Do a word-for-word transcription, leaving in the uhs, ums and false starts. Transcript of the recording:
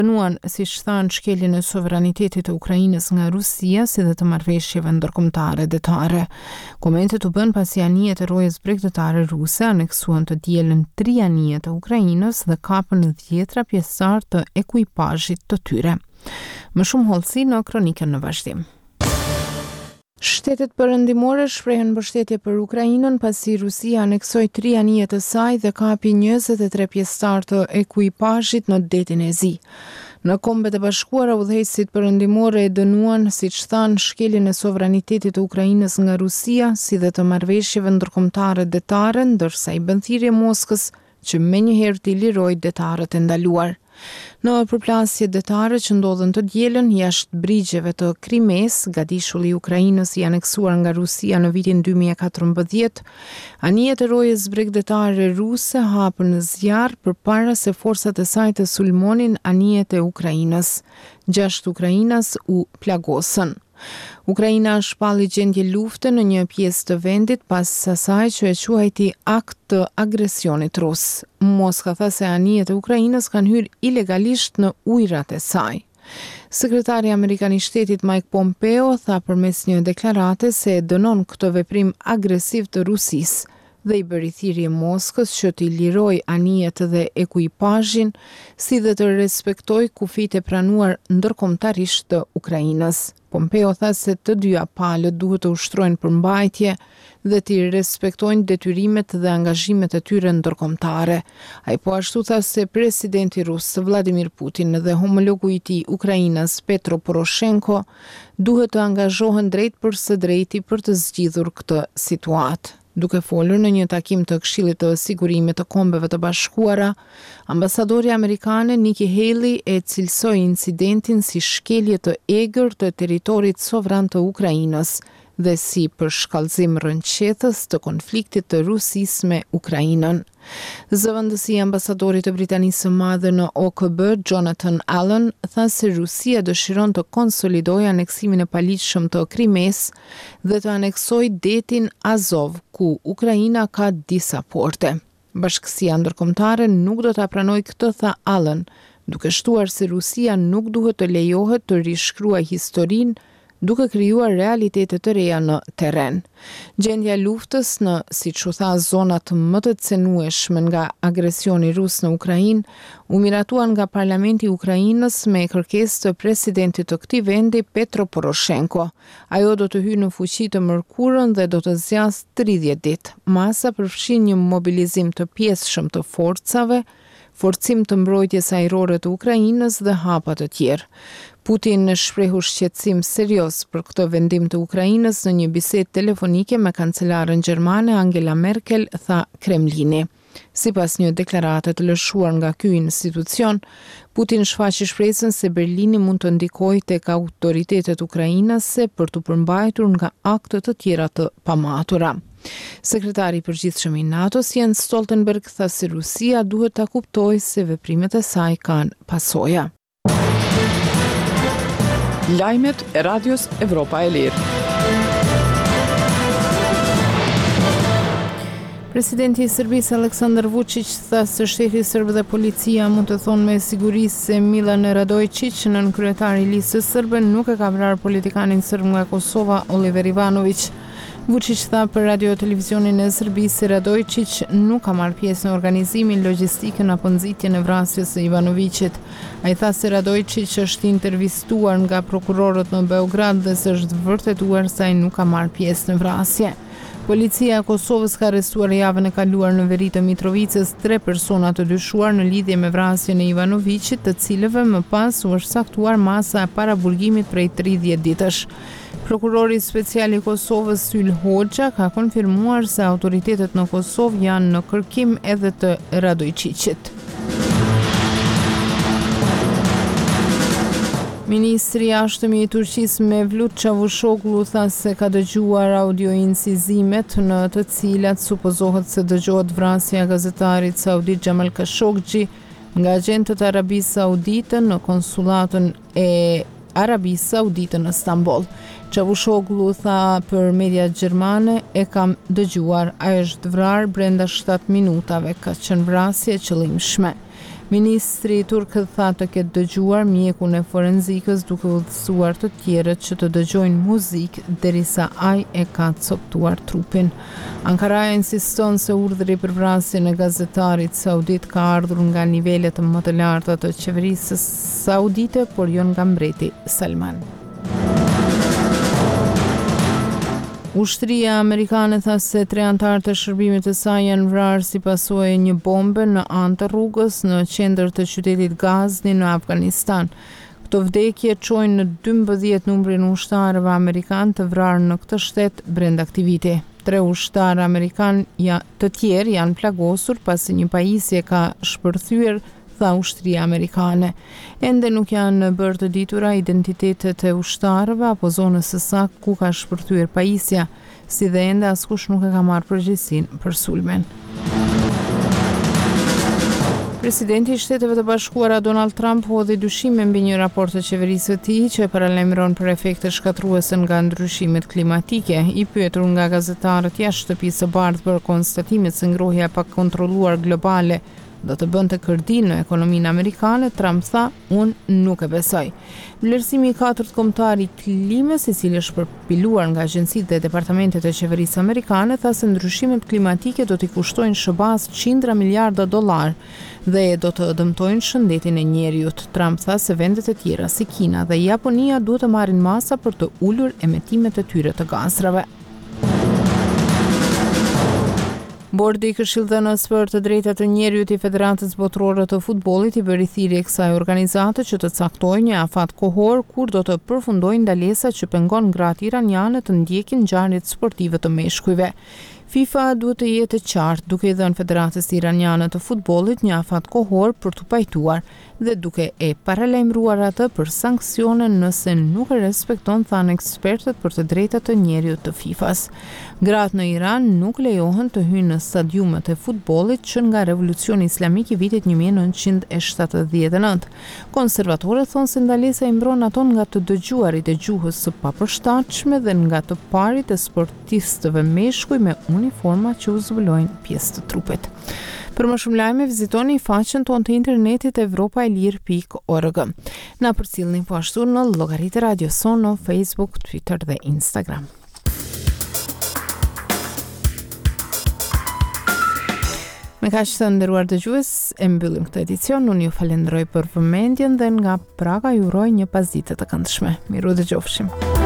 Dënuan, siç thanë, shkeljen e sovranitetit të Ukrainës nga Rusia si dhe të marrëveshjeve ndërkombëtare detare. Komentet u bën pasi anijet e rojës bregdetare ruse aneksuan të dielën tri anije të Ukrainës dhe kapën dhjetra pjesëtar të ekuipazhit të tyre. Më shumë hollësi në kronikën në vazhdim. Shtetet perëndimore shprehen mbështetje për Ukrainën pasi Rusia aneksoi tri anije të saj dhe kapi njëzet e tre pjesëtar të ekuipazhit në detin e Zi. Në Kombet e Bashkuara, udhëheqësit perëndimore e dënuan, siç thanë, shkeljen e sovranitetit të Ukrainës nga Rusia, si dhe të marrëveshjeve ndërkombëtare detare, ndërsa i bën thirrje Moskës që menjëherë t'i lirojë detarët e ndaluar. Në përplasje detare që ndodhen të dielën jashtë brigjeve të Krimes, gadishulli i Ukrainës i aneksuar nga Rusia në vitin dy mijë e katërmbëdhjetë, anijet e rojës bregdetare ruse hapën në zjarr përpara se forcat e saj të sulmonin anijet e Ukrainës. Gjashtë Ukrainas u plagosën. Ukraina shpalli gjendje lufte në një pjesë të vendit pas asaj që e quajti akt të agresionit rus. Moska tha se anijet e Ukrainës kanë hyrë ilegalisht në ujrat e saj. Sekretari amerikan i shtetit Mike Pompeo tha përmes një deklarate se e dënon këtë veprim agresiv të Rusisë dhe i bëri thirrje Moskës që t'i liroj anijet dhe ekuipazhin, si dhe të respektoj kufijtë e pranuar ndërkombëtarisht të Ukrainës. Pompeo tha se të dyja palët duhet të ushtrojnë përmbajtje dhe t'i respektojnë detyrimet dhe angazhimet e tyre ndërkombëtare. Ai po ashtu tha se presidenti rus Vladimir Putin dhe homologu i tij Ukrainës Petro Poroshenko duhet të angazhohen drejt për së drejti për të zgjidhur këtë situatë. Duke folur në një takim të Këshillit të Sigurimit të Kombeve të Bashkuara, ambasadori amerikane Nikki Haley e cilësoi incidentin si shkelje të egër të territorit sovran të Ukrainës dhe si përshkallëzim rënqethës të konfliktit të Rusisë me Ukrainën. Zëvendësi i ambasadorit të Britanisë së Madhe në O K B, Jonathan Allen, tha se Rusia dëshiron të konsolidojë aneksimin e paligjshëm të Krimes dhe të aneksojë detin Azov, ku Ukraina ka disa porte. Bashkësia ndërkombëtare nuk do ta pranojë këtë, tha Allen, duke shtuar se Rusia nuk duhet të lejohet të rishkruajë historinë duke krijuar realitete të reja në terren. Gjendja e luftës në, siç u tha, zonat më të cenueshme nga agresioni rus në Ukrainë u miratuan nga Parlamenti i Ukrainës me kërkesë të presidentit të këtij vendi Petro Poroshenko. Ajo do të hyjë në fuqi të mërkurën dhe do të zgjasë tridhjetë ditë. Masa përfshin një mobilizim të pjesëshëm të forcave, forcim të mbrojtjes ajrore të Ukrainës dhe hapa të tjerë. Putin shprehu shqetësim serioz për këtë vendim të Ukrainës në një bisedë telefonike me kancelaren gjermane Angela Merkel, tha Kremlini. Sipas një deklarate të lëshuar nga ky institucion, Putin shfaqi shpresën se Berlini mund të ndikojë tek autoritetet ukrainase për të përmbajtur nga akte të tjera të pamatura. Sekretari i përgjithshëm i NATO-s Jens Stoltenberg tha se Rusia duhet ta kuptojë se veprimet e saj kanë pasoja. Lajmet e Radios Evropa e Lirë. Presidenti i Serbisë Aleksandar Vučić tha se shteti serb dhe policia mund të thonë me siguri se Milan Radojčić, nën kryetari i listës serbe, nuk e ka vrarë politikanin serb nga Kosova Oliver Ivanović. Vučić tha për radio televizionin e Serbisë se Radojčić nuk ka marrë pjesë në organizimin, logjistikën apo nxitjen e vrasjes së Ivanovićit. Ai tha se Radojčić është intervistuar nga prokurorët në Beograd dhe se është vërtetuar se ai nuk ka marrë pjesë në vrasje. Policia e Kosovës ka arrestuar javën e kaluar në veri të Mitrovicës tre persona të dyshuar në lidhje me vrasjen e Ivanovićit, të cilëve më pas u është saktuar masa e paraburgimit prej tridhjetë ditësh. Prokurori special i Kosovës Syl Hoxha ka konfirmuar se autoritetet në Kosovë janë në kërkim edhe të Radojčićit. Ministri i jashtëm i Turqisë Mevlut Çavuşoglu tha se ka dëgjuar audio incizimet në të cilat supozohet se dëgjohet vrasja e gazetarit saudit Jamal Khashoggi nga agentët Arabisë Saudite në konsulatën e Arabisë Saudite në Stamboll. Çavuşoglu tha për mediat gjermane e kam dëgjuar, ai është vrarë brenda shtatë minutave, ka qenë vrasje qëllimshme. Ministri turk tha të ketë dëgjuar mjekun e forenzikës duke udhësuar të tjerët që të dëgjojnë muzikë derisa ai e ka coptuar trupin. Ankara insiston se urdhri për vrasjen e gazetarit saudit ka ardhur nga nivelet më të larta të qeverisë saudite, por jo nga mbreti Salman. Ushtria amerikane tha se tre anëtarë të shërbimit të saj janë vrarë si pasojë e një bombe në anë të rrugës në qendër të qytetit Ghazni në Afganistan. Këto vdekje çojnë në dymbëdhjetë numrin e ushtarëve amerikan të vrarë në këtë shtet brenda këtij viti. Tre ushtarë amerikan ja, të tjerë janë plagosur pasi një pajisje ka shpërthyer, tha ushtria amerikane. Ende nuk janë bërë të ditura identitetet e ushtarëve apo zonës së saktë ku ka shpërthyer pajisja, si dhe ende askush nuk e ka marrë përgjegjësinë për sulmen. Presidenti i Shteteve të Bashkuara Donald Trump hodhi dyshime mbi një raport të qeverisë së tij që paralajmëron për efekte shkatruese nga ndryshimet klimatike. I pyetur nga gazetarët jashtë shtëpisë së bardhë për konstatimet se ngrohja e pakontrolluar globale do të bënte kërdin në ekonominë amerikane, Trump tha, unë nuk e besoj. Vlerësimi i katërt kombëtar i klimës, i cili është përpiluar nga agjencitë dhe departamentet e qeverisë amerikane, tha se ndryshimet klimatike do t'i kushtojnë shëbaz qindra miliarda dollar dhe do të dëmtojnë shëndetin e njerëzit. Trump tha se vendet e tjera si Kina dhe Japonia duhet të marrin masa për të ulur emetimet e tyre të gazrave. Bordi i Këshilldhënës për të drejtat e njerëzit i Federatës Botërore të Futbollit i bëri thirrje kësaj organizate që të caktojë një afat kohor kur do të përfundojë ndalesa që pengon gratë iraniane të ndjekin ngjarjet sportive të meshkujve. FIFA duhet të jetë e qartë duke i dhënë Federatës Iraniane të Futbollit një afat kohor për të pajtuar dhe duke e paralajmëruar atë për sanksione nëse nuk e respekton, thanë ekspertët për të drejtat të njerëzit të FIFA-s. Gratë në Iran nuk lejohen të hyjnë në stadiumet e futbollit që nga revolucioni islamik i vitit një mijë e nëntëqind e shtatëdhjetë e nëntë. Konservatorët thonë se ndalesa i mbron ato nga të dëgjuarit e gjuhës së papërshtatshme dhe nga të parit e sportistëve meshkuj me uniforma që u zbulojnë pjesë të trupit. Për më shumë lajme vizitoni faqen tonë të internetit evropaelir pikë org. Na përcjellni po ashtu në llogaritë Radio Son në Facebook, Twitter dhe Instagram. Me kaq të nderuar dëgjues, e mbyllim këtë edicion. Unë ju falenderoj për vëmendjen dhe nga Praga ju uroj një pasditë të këndshme. Miru dëgjofshim.